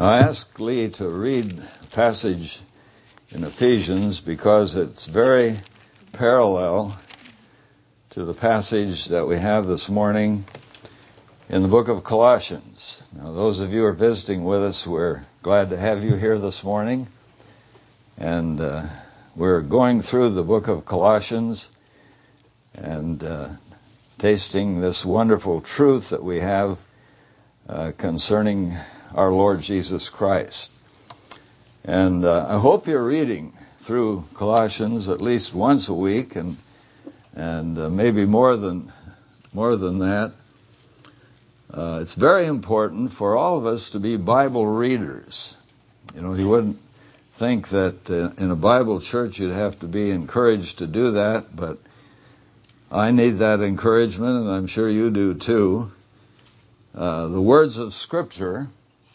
I asked Lee to read a passage in Ephesians because it's very parallel to the passage that we have this morning in the book of Colossians. Now, those of you who are visiting with us, we're glad to have you here this morning. And we're going through the book of Colossians and tasting this wonderful truth that we have concerning our Lord Jesus Christ. And I hope you're reading through Colossians at least once a week, and maybe more than that. It's very important for all of us to be Bible readers. You know, you wouldn't think that in a Bible church you'd have to be encouraged to do that, but I need that encouragement, and I'm sure you do too. The words of Scripture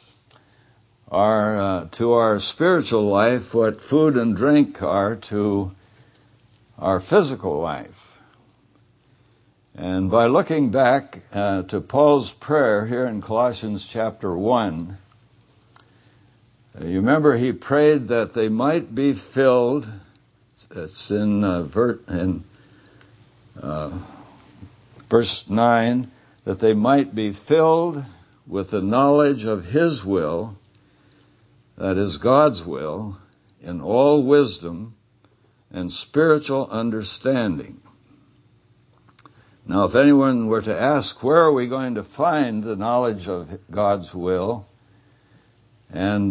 are to our spiritual life what food and drink are to our physical life. And by looking back to Paul's prayer here in Colossians chapter 1, you remember he prayed that they might be filled, it's in verse 9, that they might be filled with the knowledge of His will, that is God's will, in all wisdom and spiritual understanding. Now, if anyone were to ask, where are we going to find the knowledge of God's will? And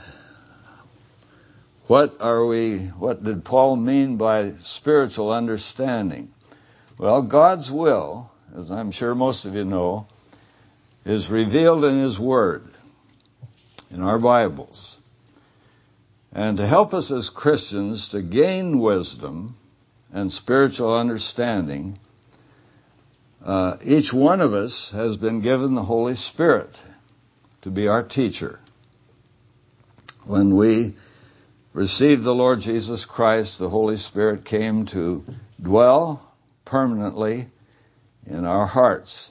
what did Paul mean by spiritual understanding? Well, God's will, as I'm sure most of you know, is revealed in His Word, in our Bibles. And to help us as Christians to gain wisdom and spiritual understanding, each one of us has been given the Holy Spirit to be our teacher. When we received the Lord Jesus Christ, the Holy Spirit came to dwell permanently in our hearts.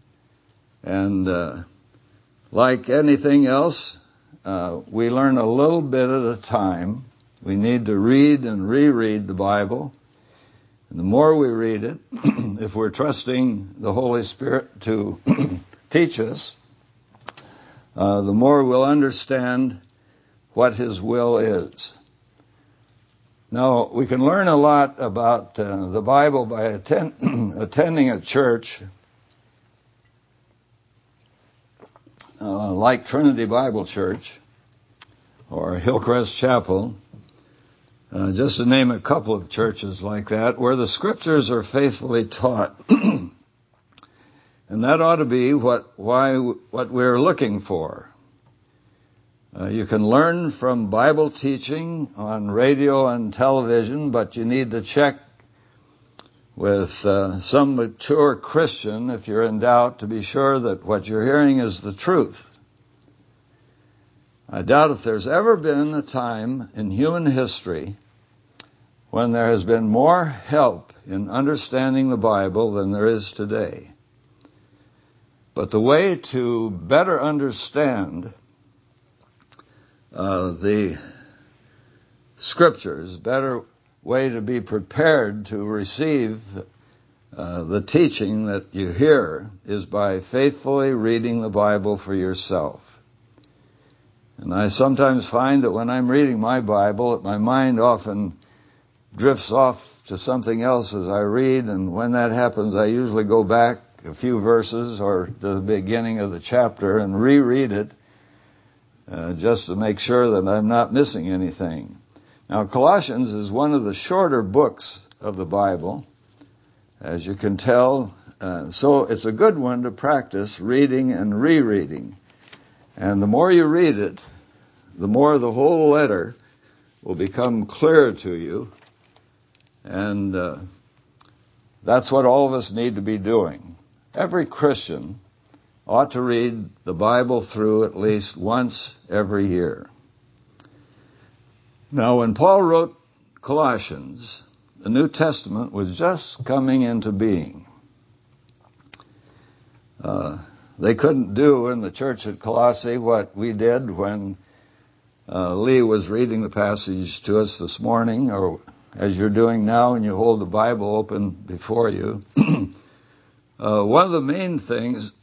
And like anything else, we learn a little bit at a time. We need to read and reread the Bible. And the more we read it, if we're trusting the Holy Spirit to teach us, the more we'll understand what His will is. Now, we can learn a lot about the Bible by attending a church like Trinity Bible Church or Hillcrest Chapel, just to name a couple of churches like that, where the Scriptures are faithfully taught. And that ought to be what we're looking for. You can learn from Bible teaching on radio and television, but you need to check with some mature Christian, if you're in doubt, to be sure that what you're hearing is the truth. I doubt if there's ever been a time in human history when there has been more help in understanding the Bible than there is today. But the way to better understand the Scriptures, better way to be prepared to receive the teaching that you hear, is by faithfully reading the Bible for yourself. And I sometimes find that when I'm reading my Bible, my mind often drifts off to something else as I read, and when that happens, I usually go back a few verses or to the beginning of the chapter and reread it just to make sure that I'm not missing anything. Now, Colossians is one of the shorter books of the Bible, as you can tell, so it's a good one to practice reading and rereading. And the more you read it, the more the whole letter will become clear to you. And that's what all of us need to be doing. Every Christian ought to read the Bible through at least once every year. Now, when Paul wrote Colossians, the New Testament was just coming into being. they couldn't do in the church at Colossae what we did when Lee was reading the passage to us this morning, or as you're doing now and you hold the Bible open before you. One of the main things,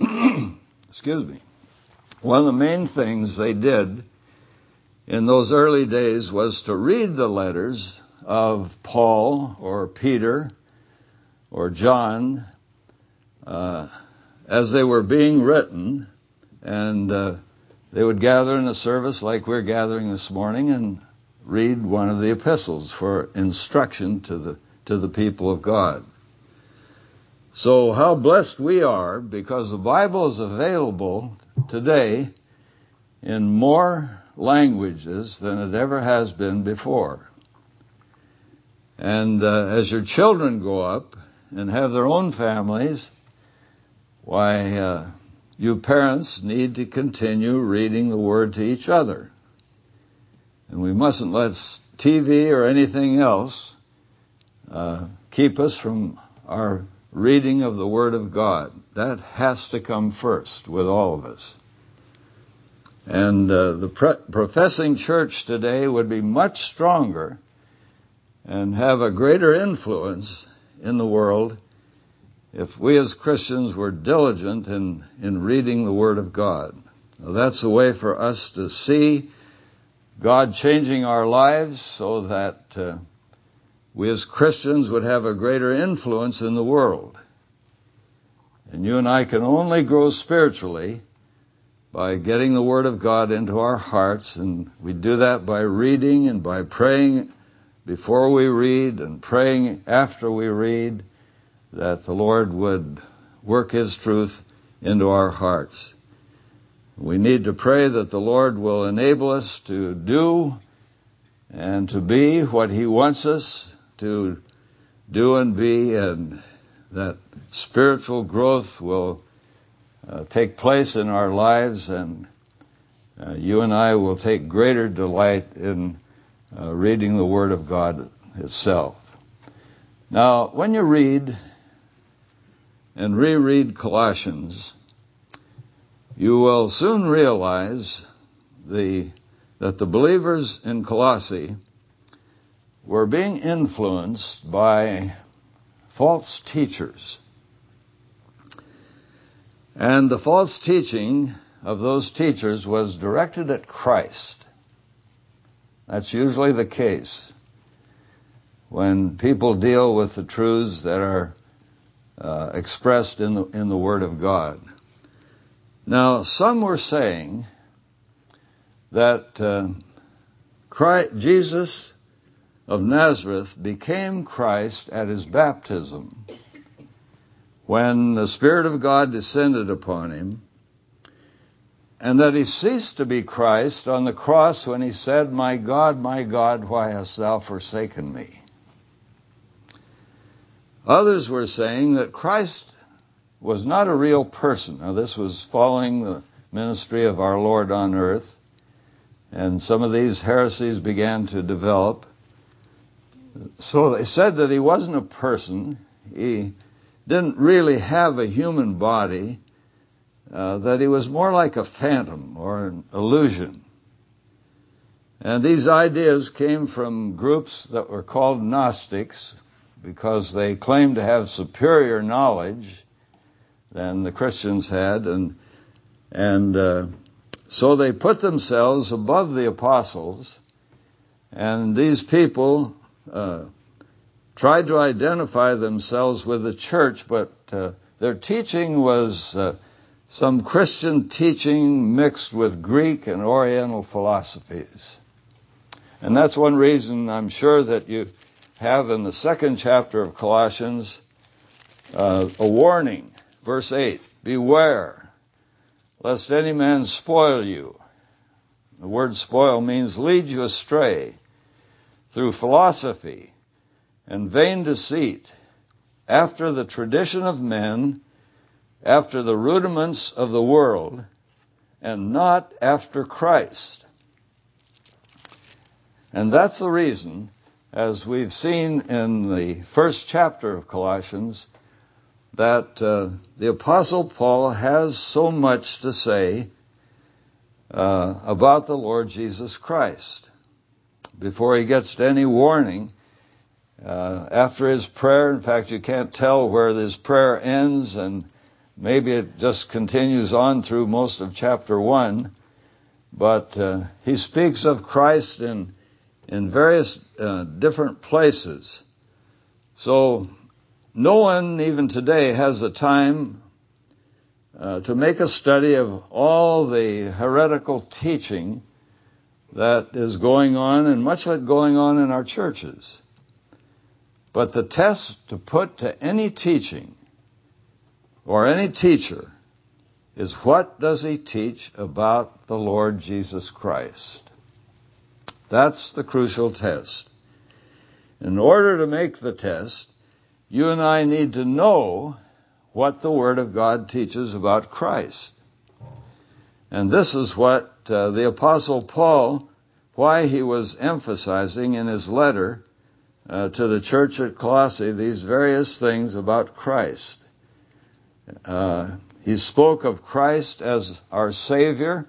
one of the main things they did in those early days was to read the letters of Paul or Peter or John as they were being written, and they would gather in a service like we're gathering this morning and read one of the epistles for instruction to the people of God. So how blessed we are, because the Bible is available today in more languages than it ever has been before. And as your children grow up and have their own families, why, you parents need to continue reading the Word to each other. And we mustn't let TV or anything else keep us from our reading of the Word of God. That has to come first with all of us. And the professing church today would be much stronger and have a greater influence in the world if we as Christians were diligent in reading the Word of God. Now, that's the way for us to see God changing our lives so that we as Christians would have a greater influence in the world. And you and I can only grow spiritually by getting the Word of God into our hearts, and we do that by reading and by praying before we read and praying after we read, that the Lord would work His truth into our hearts. We need to pray that the Lord will enable us to do and to be what He wants us to do and be, and that spiritual growth will take place in our lives, and you and I will take greater delight in reading the Word of God itself. Now, when you read and reread Colossians, you will soon realize that the believers in Colossae were being influenced by false teachers. And the false teaching of those teachers was directed at Christ. That's usually the case when people deal with the truths that are expressed in the Word of God. Now, some were saying that Jesus of Nazareth became Christ at His baptism, when the Spirit of God descended upon Him, and that He ceased to be Christ on the cross when He said, my God, why hast Thou forsaken me?" Others were saying that Christ was not a real person. Now, this was following the ministry of our Lord on earth, and some of these heresies began to develop. So they said that He wasn't a person. He didn't really have a human body, that He was more like a phantom or an illusion. And these ideas came from groups that were called Gnostics, because they claimed to have superior knowledge than the Christians had, and so they put themselves above the apostles, and these people tried to identify themselves with the church, but their teaching was some Christian teaching mixed with Greek and Oriental philosophies. And that's one reason I'm sure that you have in the second chapter of Colossians a warning. Verse 8, beware, lest any man spoil you. The word spoil means lead you astray through philosophy and vain deceit, after the tradition of men, after the rudiments of the world, and not after Christ. And that's the reason, as we've seen in the first chapter of Colossians, that the Apostle Paul has so much to say about the Lord Jesus Christ. Before he gets to any warning, after his prayer, in fact, you can't tell where his prayer ends, and maybe it just continues on through most of chapter 1, but he speaks of Christ in various different places. So no one even today has the time to make a study of all the heretical teaching that is going on, and much of it going on in our churches. But the test to put to any teaching or any teacher is, what does he teach about the Lord Jesus Christ? That's the crucial test. In order to make the test, you and I need to know what the Word of God teaches about Christ. And this is what the Apostle Paul, why he was emphasizing in his letter to the church at Colossae these various things about Christ. He spoke of Christ as our Savior.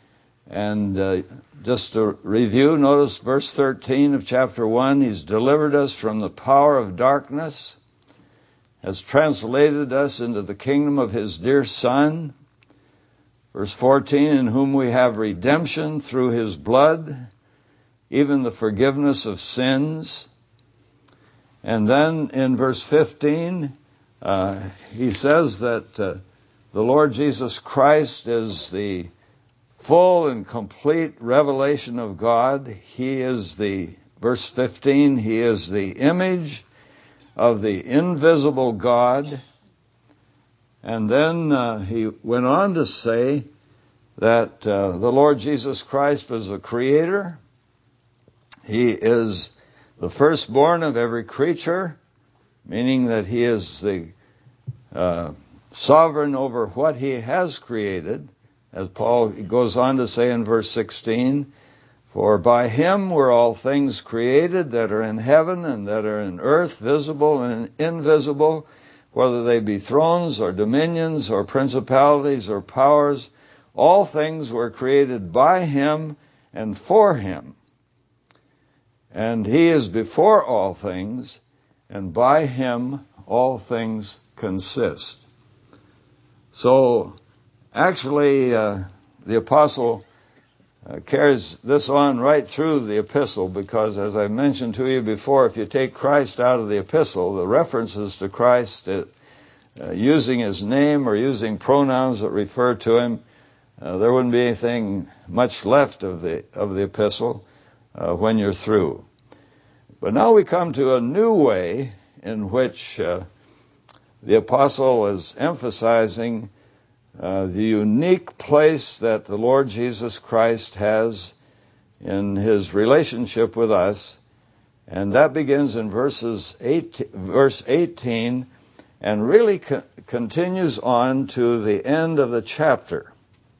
And just to review, notice verse 13 of chapter 1, he's delivered us from the power of darkness, has translated us into the kingdom of his dear Son. Verse 14, in whom we have redemption through his blood, even the forgiveness of sins. And then in verse 15, he says that the Lord Jesus Christ is the full and complete revelation of God. He is verse 15, he is the image of the invisible God. And then he went on to say that the Lord Jesus Christ was the creator. He is the firstborn of every creature, meaning that he is the sovereign over what he has created. As Paul goes on to say in verse 16, for by him were all things created that are in heaven and that are in earth, visible and invisible, whether they be thrones or dominions or principalities or powers. All things were created by him and for him. And he is before all things, and by him all things consist. So, actually, the apostle carries this on right through the epistle, because, as I mentioned to you before, if you take Christ out of the epistle, the references to Christ using his name or using pronouns that refer to him, there wouldn't be anything much left of the epistle when you're through. But now we come to a new way in which the apostle is emphasizing the unique place that the Lord Jesus Christ has in his relationship with us. And that begins in verse 18 and really continues on to the end of the chapter.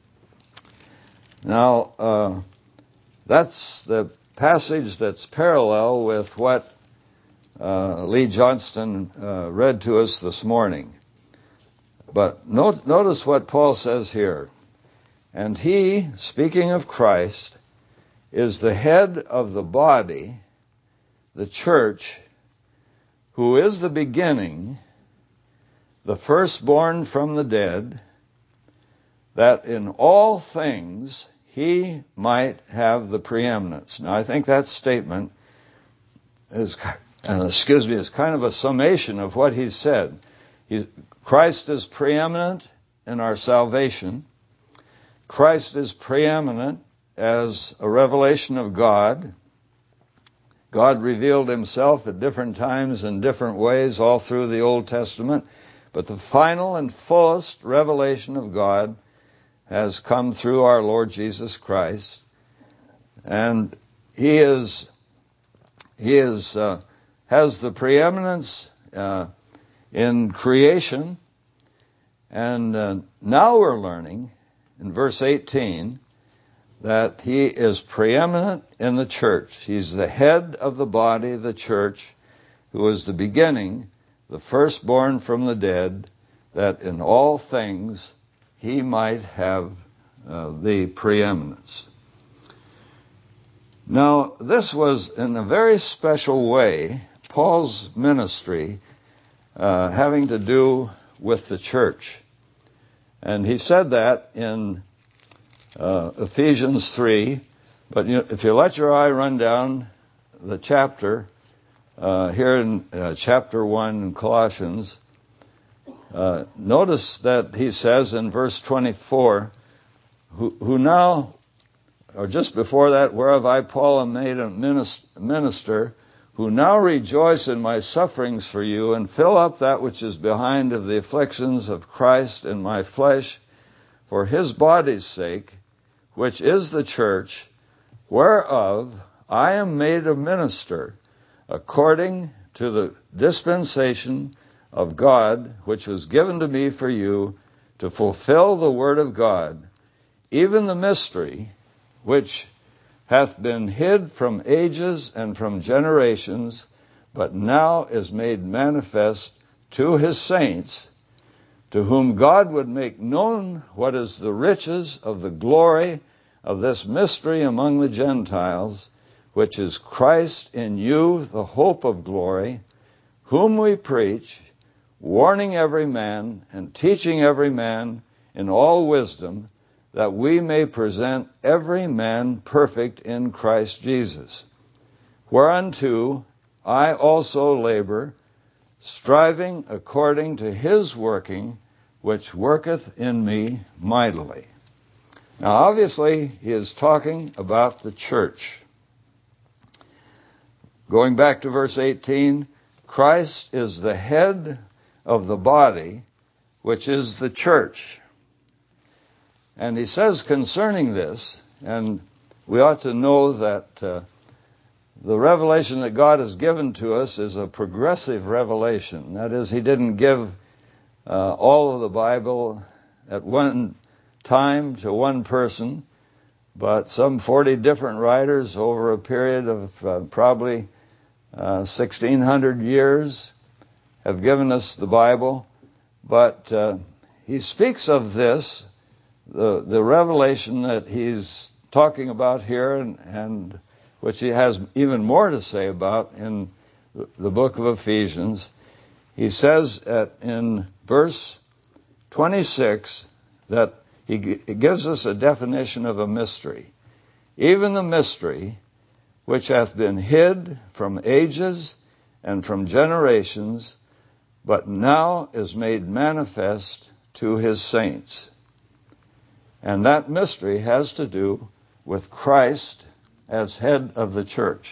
Now, that's the passage that's parallel with what Lee Johnston read to us this morning. But notice what Paul says here. And he, speaking of Christ, is the head of the body, the church, who is the beginning, the firstborn from the dead, that in all things he might have the preeminence. Now, I think that statement is kind of a summation of what he said. Christ is preeminent in our salvation. Christ is preeminent as a revelation of God. God revealed himself at different times in different ways all through the Old Testament, but the final and fullest revelation of God has come through our Lord Jesus Christ. And he has the preeminence in creation. And now we're learning in verse 18 that he is preeminent in the church. He's the head of the body, the church, who is the beginning, the firstborn from the dead, that in all things he might have the preeminence. Now, this was in a very special way Paul's ministry having to do with the church. And he said that in Ephesians 3. But if you let your eye run down the chapter, here in chapter 1 in Colossians, notice that he says in verse 24, who now, or just before that, whereof I, Paul, am made a minister, who now rejoice in my sufferings for you, and fill up that which is behind of the afflictions of Christ in my flesh, for his body's sake, which is the church, whereof I am made a minister, according to the dispensation of God, which was given to me for you, to fulfill the word of God, even the mystery, which hath been hid from ages and from generations, but now is made manifest to his saints, to whom God would make known what is the riches of the glory of this mystery among the Gentiles, which is Christ in you, the hope of glory, whom we preach, warning every man and teaching every man in all wisdom, that we may present every man perfect in Christ Jesus. Whereunto I also labor, striving according to his working, which worketh in me mightily. Now, obviously, he is talking about the church. Going back to verse 18, Christ is the head of the body, which is the church. And he says concerning this, and we ought to know that the revelation that God has given to us is a progressive revelation. That is, he didn't give all of the Bible at one time to one person, but some 40 different writers over a period of probably 1,600 years have given us the Bible. But he speaks of this, the revelation that he's talking about here, and which he has even more to say about in the book of Ephesians. He says in verse 26 that he gives us a definition of a mystery. Even the mystery which hath been hid from ages and from generations, but now is made manifest to his saints. And that mystery has to do with Christ as head of the church.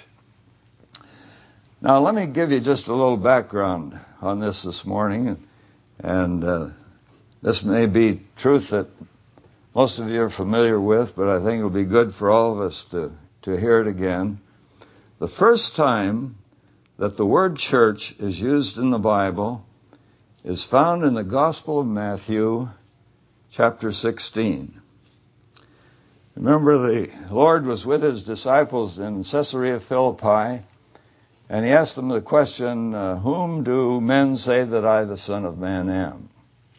Now, let me give you just a little background on this morning. And this may be truth that most of you are familiar with, but I think it'll be good for all of us to hear it again. The first time that the word church is used in the Bible is found in the Gospel of Matthew, chapter 16. Remember, the Lord was with his disciples in Caesarea Philippi, and he asked them the question, whom do men say that I, the Son of Man, am?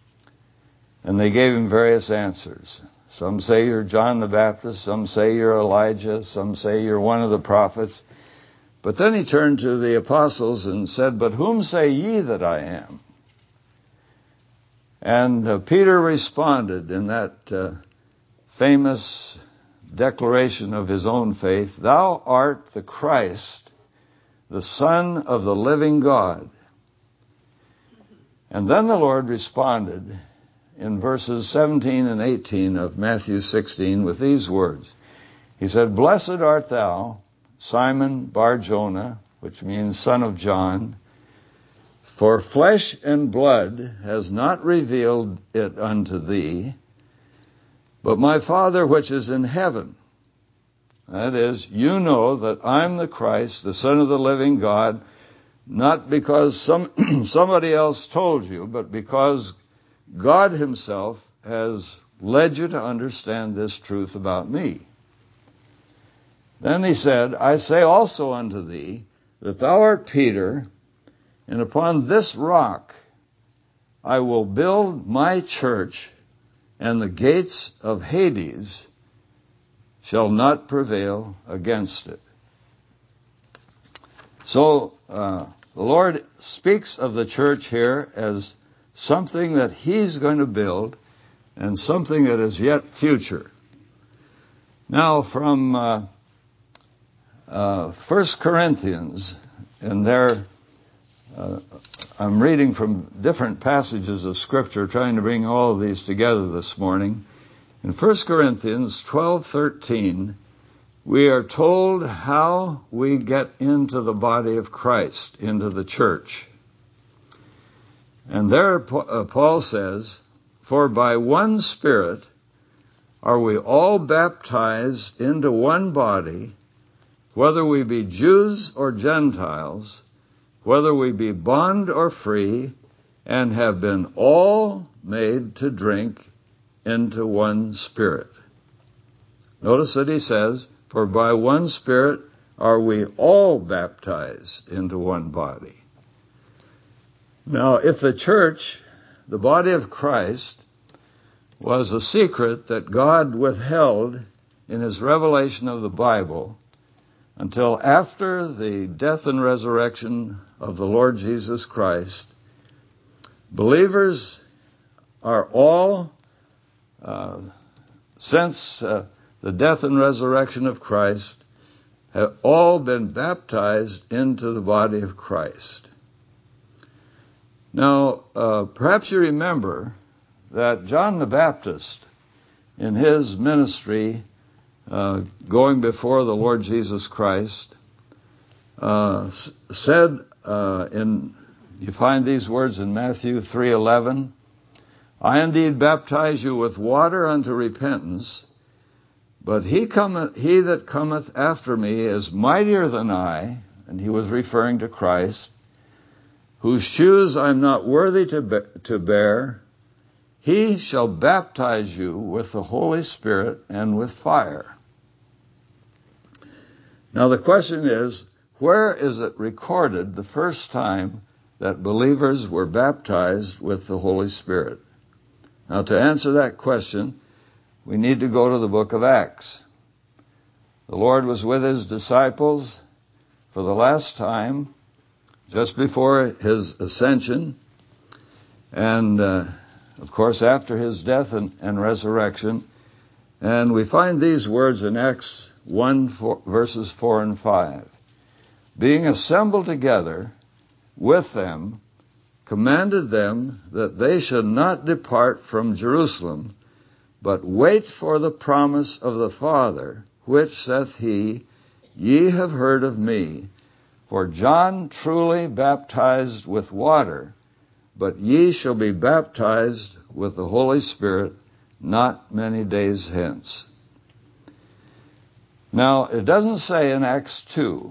And they gave him various answers. Some say you're John the Baptist, some say you're Elijah, some say you're one of the prophets. But then he turned to the apostles and said, but whom say ye that I am? And Peter responded in that famous declaration of his own faith, thou art the Christ, the Son of the living God. And then the Lord responded in verses 17 and 18 of Matthew 16 with these words. He said, blessed art thou, Simon Bar-Jonah, which means son of John, for flesh and blood has not revealed it unto thee, but my Father which is in heaven. That is, you know that I'm the Christ, the Son of the living God, not because somebody else told you, but because God himself has led you to understand this truth about me. Then he said, I say also unto thee that thou art Peter, And upon this rock I will build my church, and the gates of Hades shall not prevail against it. So the Lord speaks of the church here as something that He's going to build and something that is yet future. Now from 1 Corinthians, and there I'm reading from different passages of Scripture, trying to bring all of these together this morning. In 1 Corinthians 12:13, we are told how we get into the body of Christ, into the church. And there Paul says, "For by one Spirit are we all baptized into one body, whether we be Jews or Gentiles, whether we be bond or free, and have been all made to drink into one Spirit." Notice that he says, "For by one Spirit are we all baptized into one body." Now, if the church, the body of Christ, was a secret that God withheld in His revelation of the Bible until after the death and resurrection of the Lord Jesus Christ, believers are all, since the death and resurrection of Christ, have all been baptized into the body of Christ. Now, perhaps you remember that John the Baptist, in his ministry, going before the Lord Jesus Christ, said, you find these words in Matthew 3:11, "I indeed baptize you with water unto repentance, but he that cometh after me is mightier than I," and he was referring to Christ, "whose shoes I am not worthy to bear. He shall baptize you with the Holy Spirit and with fire." Now the question is, where is it recorded the first time that believers were baptized with the Holy Spirit? Now, to answer that question, we need to go to the book of Acts. The Lord was with His disciples for the last time, just before His ascension, and of course after His death and resurrection. And we find these words in Acts 1, verses 4 and 5. "Being assembled together with them, commanded them that they should not depart from Jerusalem, but wait for the promise of the Father, which saith he, Ye have heard of me. For John truly baptized with water, but ye shall be baptized with the Holy Spirit not many days hence." Now, it doesn't say in Acts 2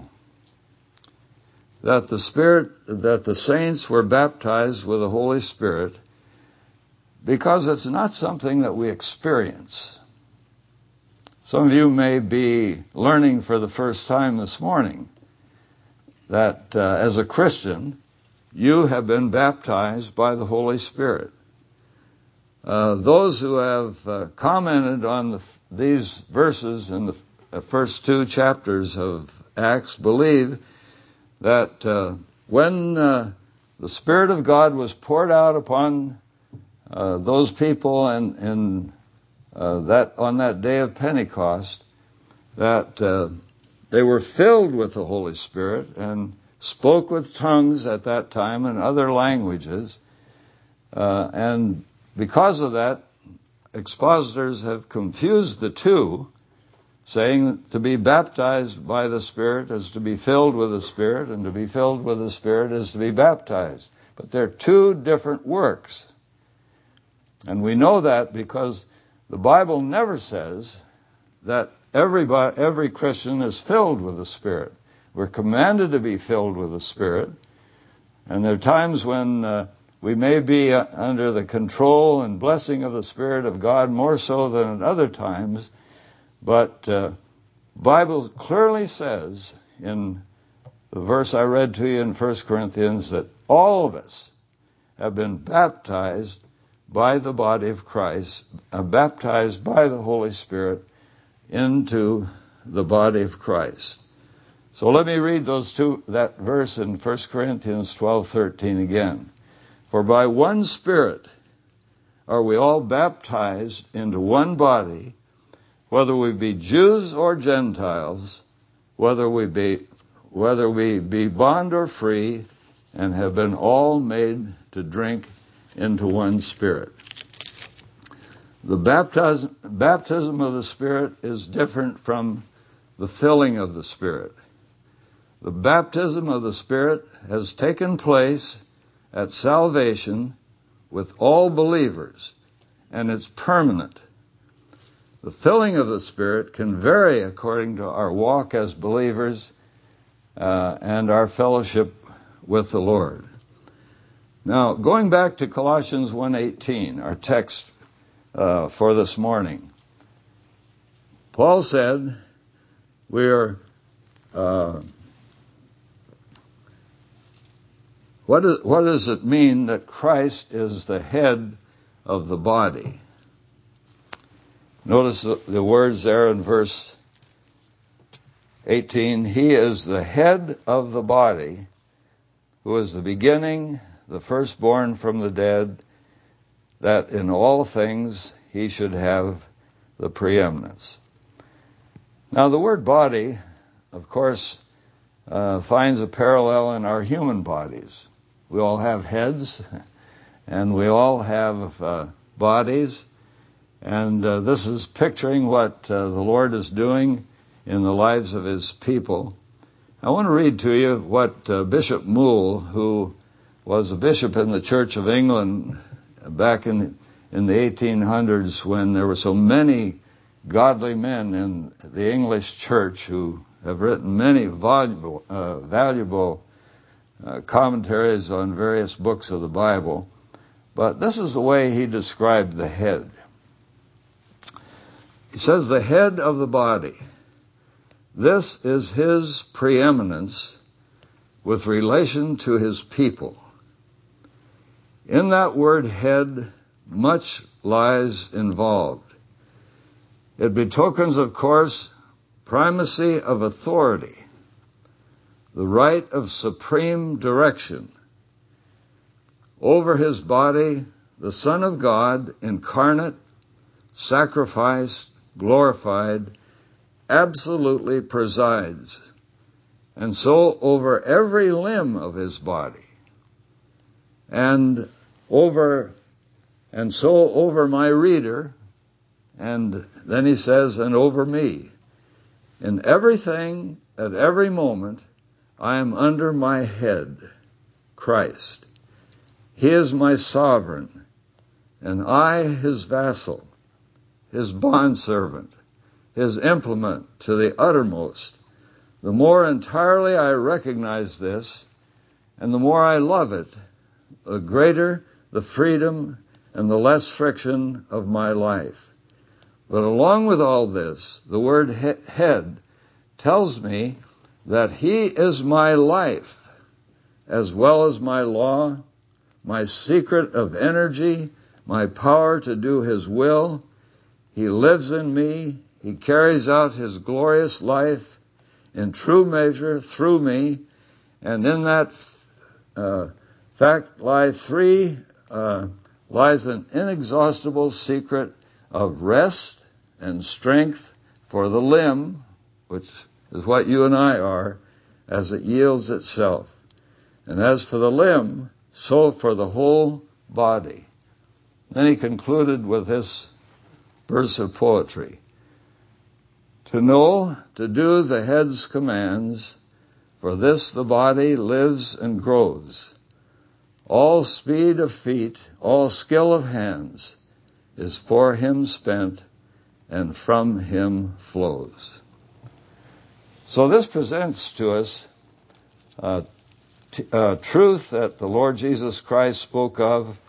that the saints were baptized with the Holy Spirit, because it's not something that we experience. Some of you may be learning for the first time this morning that as a Christian, you have been baptized by the Holy Spirit. Those who have commented on these verses in the first two chapters of Acts believe that when the Spirit of God was poured out upon those people and that on that day of Pentecost, that they were filled with the Holy Spirit and spoke with tongues at that time and other languages, and because of that, expositors have confused the two, saying to be baptized by the Spirit is to be filled with the Spirit, and to be filled with the Spirit is to be baptized. But they're two different works. And we know that because the Bible never says that every Christian is filled with the Spirit. We're commanded to be filled with the Spirit. And there are times when we may be under the control and blessing of the Spirit of God more so than at other times. But Bible clearly says in the verse I read to you in 1 Corinthians, that all of us have been baptized by the body of Christ, baptized by the Holy Spirit into the body of Christ. So let me read that verse in 1 Corinthians 12:13 again. For by one Spirit are we all baptized into one body, whether we be Jews or Gentiles, whether we be bond or free, and have been all made to drink into one Spirit. The baptism of the Spirit is different from the filling of the Spirit. The baptism of the Spirit has taken place at salvation with all believers, and it's permanent. The filling of the Spirit can vary according to our walk as believers and our fellowship with the Lord. Now, going back to Colossians 1:18, our text for this morning, Paul said, what does it mean that Christ is the head of the body? Notice the words there in verse 18. He is the head of the body, who is the beginning, the firstborn from the dead, that in all things he should have the preeminence. Now, the word body, of course, finds a parallel in our human bodies. We all have heads, and we all have bodies, and this is picturing what the Lord is doing in the lives of his people. I want to read to you what Bishop Moule, who was a bishop in the Church of England back in the 1800s, when there were so many godly men in the English church who have written many valuable commentaries on various books of the Bible. But this is the way he described the head. He says, the head of the body. This is his preeminence with relation to his people. In that word head, much lies involved. It betokens, of course, primacy of authority, the right of supreme direction over his body. The Son of God, incarnate, sacrificed, glorified, absolutely presides, and so over every limb of his body, and so over my reader, and then he says, and over me. In everything, at every moment, I am under my head, Christ. He is my sovereign, and I his vassal, his bondservant, his implement to the uttermost. The more entirely I recognize this, and the more I love it, the greater the freedom and the less friction of my life. But along with all this, the word head tells me that he is my life, as well as my law, my secret of energy, my power to do his will. He lives in me. He carries out his glorious life in true measure through me. And in that fact lies an inexhaustible secret of rest and strength for the limb, which is what you and I are, as it yields itself. And as for the limb, so for the whole body. Then he concluded with this verse of poetry. To know, to do the head's commands, for this the body lives and grows. All speed of feet, all skill of hands, is for him spent, and from him flows. So this presents to us truth that the Lord Jesus Christ spoke of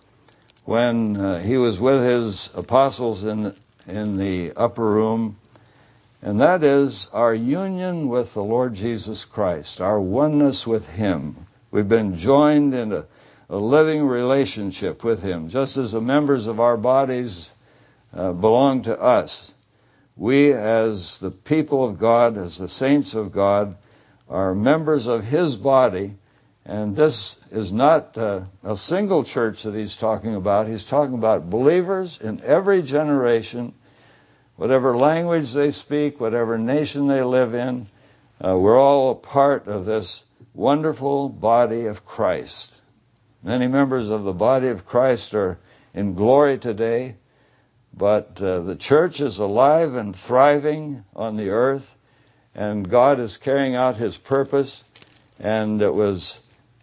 when he was with his apostles in the upper room, and that is our union with the Lord Jesus Christ, our oneness with Him. We've been joined in a living relationship with Him, just as the members of our bodies belong to us. We, as the people of God, as the saints of God, are members of His body, and this is not a single church that he's talking about. He's talking about believers in every generation, whatever language they speak, whatever nation they live in. We're all a part of this wonderful body of Christ. Many members of the body of Christ are in glory today, but the church is alive and thriving on the earth, and God is carrying out His purpose. And it was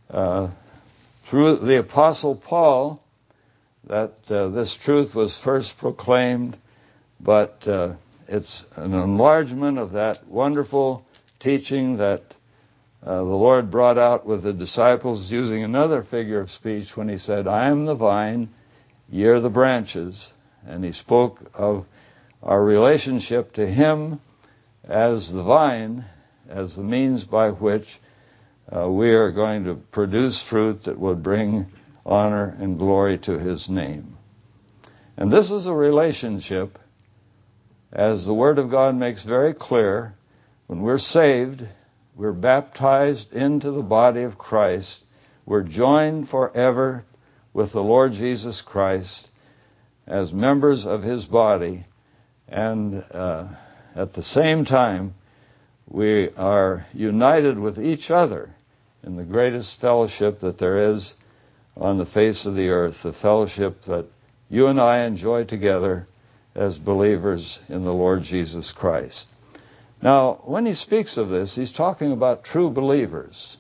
through the Apostle Paul that this truth was first proclaimed, but it's an enlargement of that wonderful teaching that the Lord brought out with the disciples, using another figure of speech when He said, I am the vine, ye are the branches. And He spoke of our relationship to Him as the vine, as the means by which we are going to produce fruit that will bring honor and glory to His name. And this is a relationship, as the Word of God makes very clear. When we're saved, we're baptized into the body of Christ. We're joined forever with the Lord Jesus Christ as members of His body. And at the same time, we are united with each other in the greatest fellowship that there is on the face of the earth, the fellowship that you and I enjoy together as believers in the Lord Jesus Christ. Now, when he speaks of this, he's talking about true believers.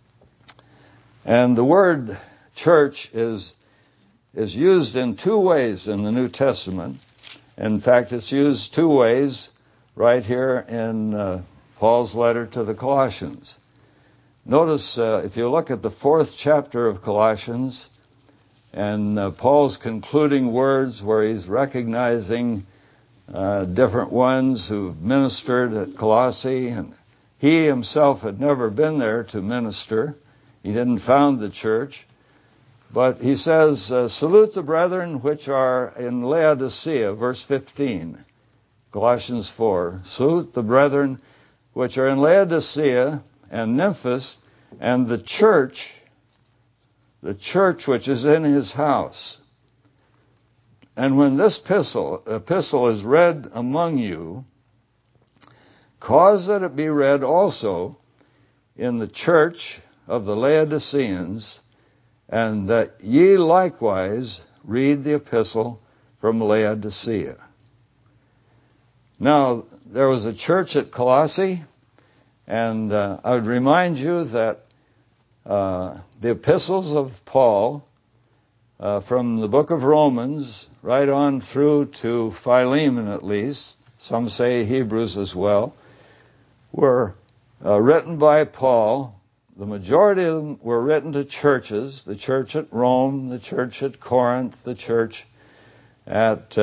And the word church is used in two ways in the New Testament. In fact, it's used two ways right here in Paul's letter to the Colossians. Notice, if you look at the 4th chapter of Colossians, and Paul's concluding words where he's recognizing different ones who've ministered at Colossae, and he himself had never been there to minister. He didn't found the church. But he says, salute the brethren which are in Laodicea, verse 15, Colossians 4. Salute the brethren which are in Laodicea and Nymphas, and the church which is in his house. And when this epistle is read among you, cause that it be read also in the church of the Laodiceans, and that ye likewise read the epistle from Laodicea. Now, there was a church at Colossae, and I would remind you that the epistles of Paul, from the book of Romans right on through to Philemon at least, some say Hebrews as well, were written by Paul. The majority of them were written to churches, the church at Rome, the church at Corinth, the church at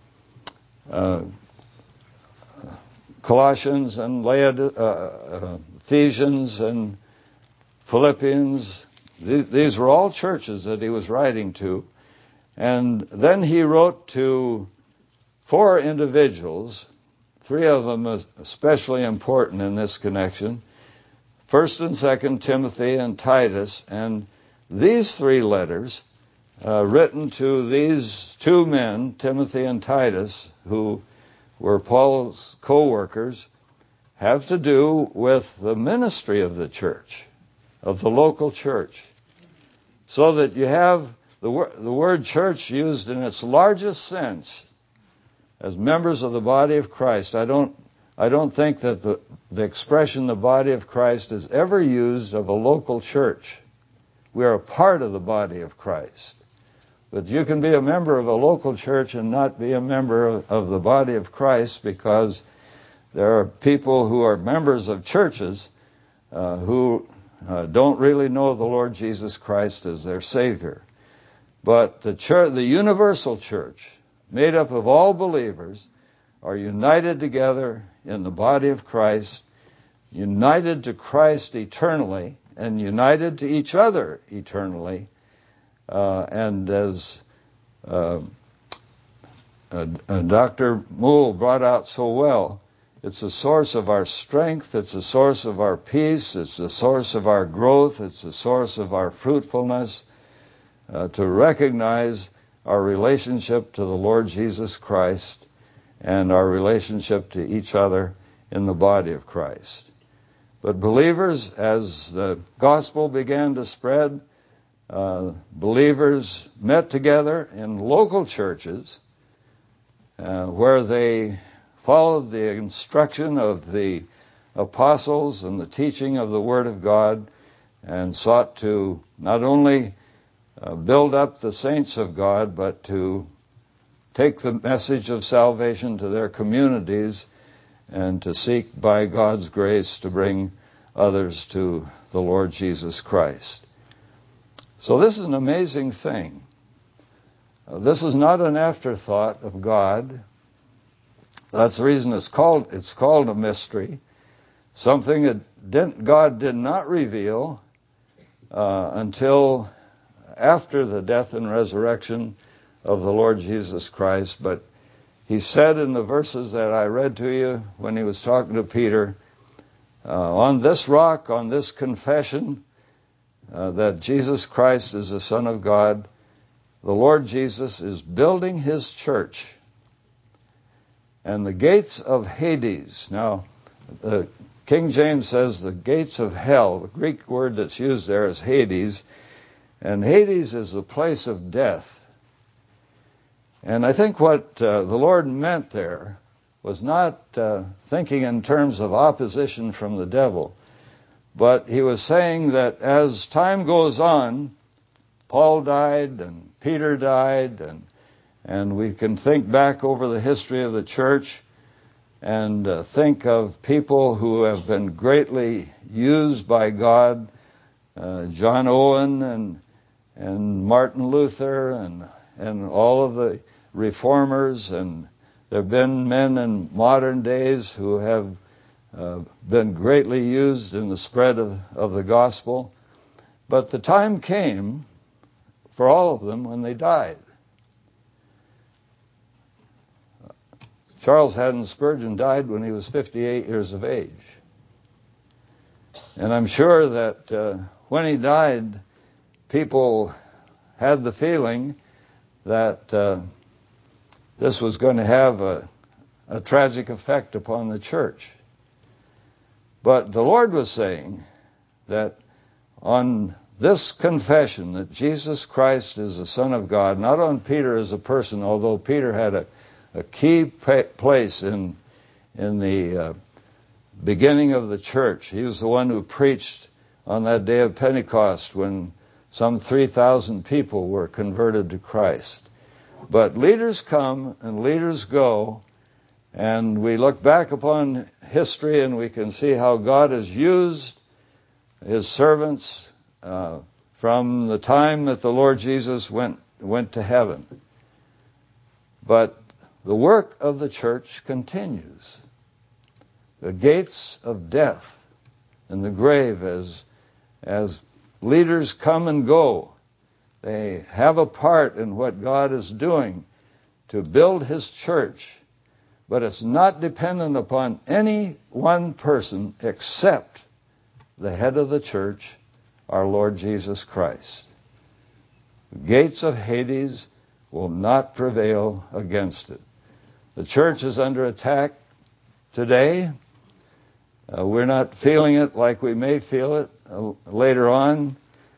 Colossians and Ephesians and Philippians. These were all churches that he was writing to. And then he wrote to 4 individuals, 3 of them especially important in this connection, 1st and 2nd Timothy and Titus. And these 3 letters, written to these 2 men, Timothy and Titus, who were Paul's co-workers, have to do with the ministry of the church, of the local church. So that you have the word church used in its largest sense as members of the body of Christ. I don't think that the expression the body of Christ is ever used of a local church. We are a part of the body of Christ. But you can be a member of a local church and not be a member of the body of Christ, because there are people who are members of churches who don't really know the Lord Jesus Christ as their Savior. But the universal church, made up of all believers, are united together in the body of Christ, united to Christ eternally, and united to each other eternally. And as Dr. Moule brought out so well, it's a source of our strength, it's a source of our peace, it's a source of our growth, it's a source of our fruitfulness, to recognize our relationship to the Lord Jesus Christ and our relationship to each other in the body of Christ. But believers, as the gospel began to spread, believers met together in local churches where they followed the instruction of the apostles and the teaching of the Word of God, and sought to not only build up the saints of God, but to take the message of salvation to their communities and to seek by God's grace to bring others to the Lord Jesus Christ. So this is an amazing thing. This is not an afterthought of God. That's the reason it's called a mystery, something that God did not reveal until after the death and resurrection of the Lord Jesus Christ. But he said in the verses that I read to you when he was talking to Peter, on this rock, on this confession that Jesus Christ is the Son of God, the Lord Jesus is building his church. And the gates of Hades, now the King James says the gates of hell, the Greek word that's used there is Hades, and Hades is the place of death. And I think what the Lord meant there was not thinking in terms of opposition from the devil, but he was saying that as time goes on, Paul died and Peter died, and we can think back over the history of the church and think of people who have been greatly used by God, John Owen and Martin Luther and all of the reformers, and there have been men in modern days who have been greatly used in the spread of the gospel. But the time came for all of them when they died. Charles Haddon Spurgeon died when he was 58 years of age. And I'm sure that when he died, people had the feeling that this was going to have a tragic effect upon the church. But the Lord was saying that on this confession that Jesus Christ is the Son of God, not on Peter as a person, although Peter had a key place in the beginning of the church. He was the one who preached on that day of Pentecost when some 3,000 people were converted to Christ. But leaders come and leaders go, and we look back upon history and we can see how God has used his servants from the time that the Lord Jesus went to heaven. But the work of the church continues. The gates of death and the grave, as leaders come and go, they have a part in what God is doing to build his church. But it's not dependent upon any one person except the head of the church, our Lord Jesus Christ. The gates of Hades will not prevail against it. The church is under attack today. We're not feeling it like we may feel it later on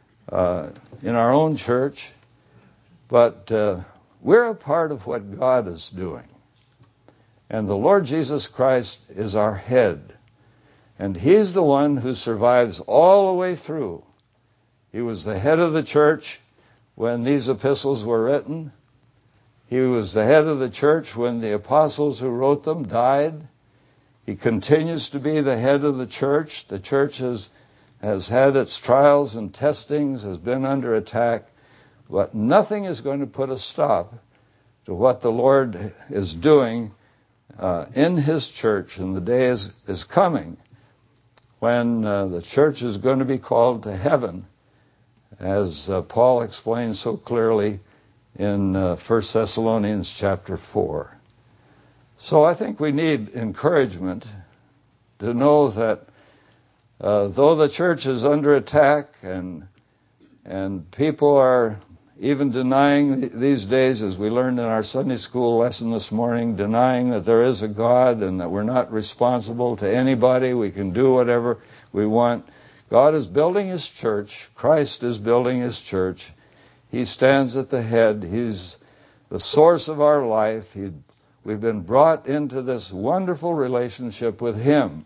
in our own church. But we're a part of what God is doing. And the Lord Jesus Christ is our head. And he's the one who survives all the way through. He was the head of the church when these epistles were written. He was the head of the church when the apostles who wrote them died. He continues to be the head of the church. The church has had its trials and testings, has been under attack, but nothing is going to put a stop to what the Lord is doing in His church, and the day is coming when the church is going to be called to heaven, as Paul explains so clearly in 1 Thessalonians chapter 4. So I think we need encouragement to know that though the church is under attack and people are even denying these days, as we learned in our Sunday school lesson this morning, denying that there is a God and that we're not responsible to anybody, we can do whatever we want. God is building His church. Christ is building His church. He stands at the head. He's the source of our life. We've been brought into this wonderful relationship with Him.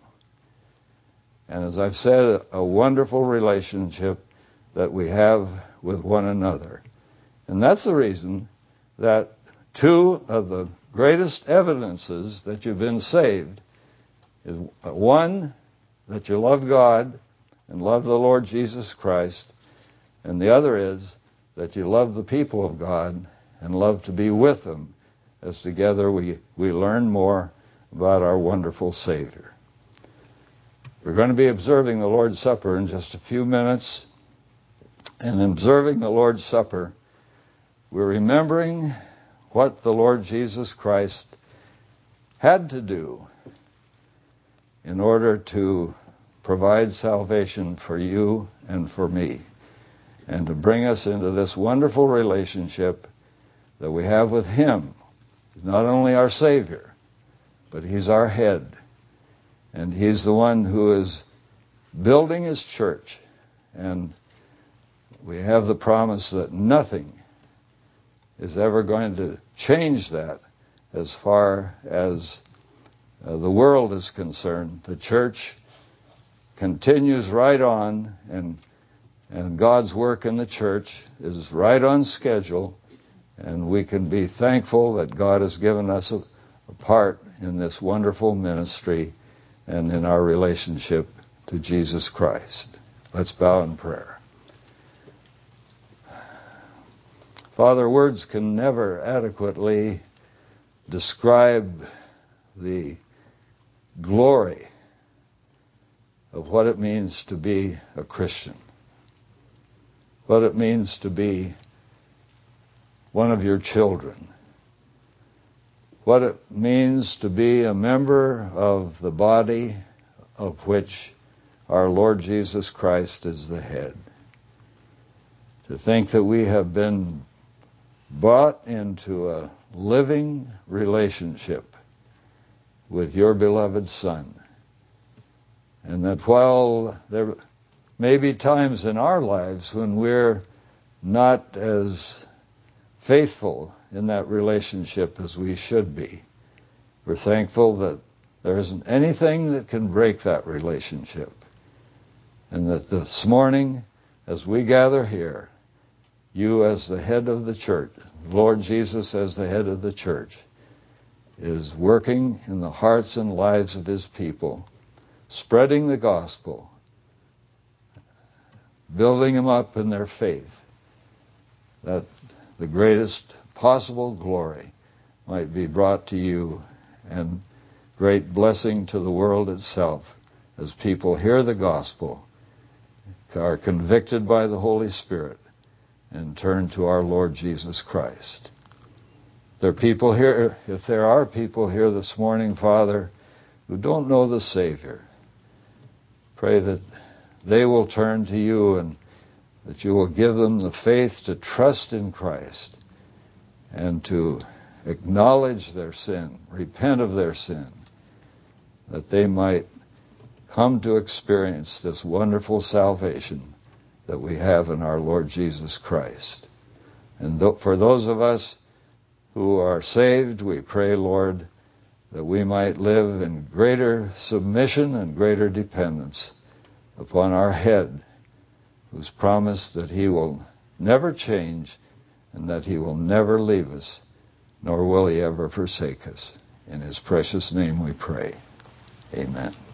And as I've said, a wonderful relationship that we have with one another. And that's the reason that two of the greatest evidences that you've been saved is, one, that you love God and love the Lord Jesus Christ, and the other is that you love the people of God and love to be with them, as together we learn more about our wonderful Savior. We're going to be observing the Lord's Supper in just a few minutes. And in observing the Lord's Supper, we're remembering what the Lord Jesus Christ had to do in order to provide salvation for you and for me, and to bring us into this wonderful relationship that we have with Him. He's not only our Savior, but He's our head. And He's the one who is building His church. And we have the promise that nothing is ever going to change that as far as the world is concerned. The church continues right on, and God's work in the church is right on schedule, and we can be thankful that God has given us a part in this wonderful ministry and in our relationship to Jesus Christ. Let's bow in prayer. Father, words can never adequately describe the glory of what it means to be a Christian, what it means to be one of your children, what it means to be a member of the body of which our Lord Jesus Christ is the head. To think that we have been brought into a living relationship with your beloved Son, and that while there may be times in our lives when we're not as faithful in that relationship as we should be, we're thankful that there isn't anything that can break that relationship, and that this morning, as we gather here, you as the head of the church, Lord Jesus as the head of the church, is working in the hearts and lives of His people, spreading the gospel, building them up in their faith, that the greatest possible glory might be brought to you and great blessing to the world itself as people hear the gospel, are convicted by the Holy Spirit, and turn to our Lord Jesus Christ. There are people here, if there are people here this morning, Father, who don't know the Savior, pray that they will turn to you and that you will give them the faith to trust in Christ and to acknowledge their sin, repent of their sin, that they might come to experience this wonderful salvation that we have in our Lord Jesus Christ. And for those of us who are saved, we pray, Lord, that we might live in greater submission and greater dependence upon our head, who's promised that He will never change and that He will never leave us, nor will He ever forsake us. In His precious name we pray. Amen.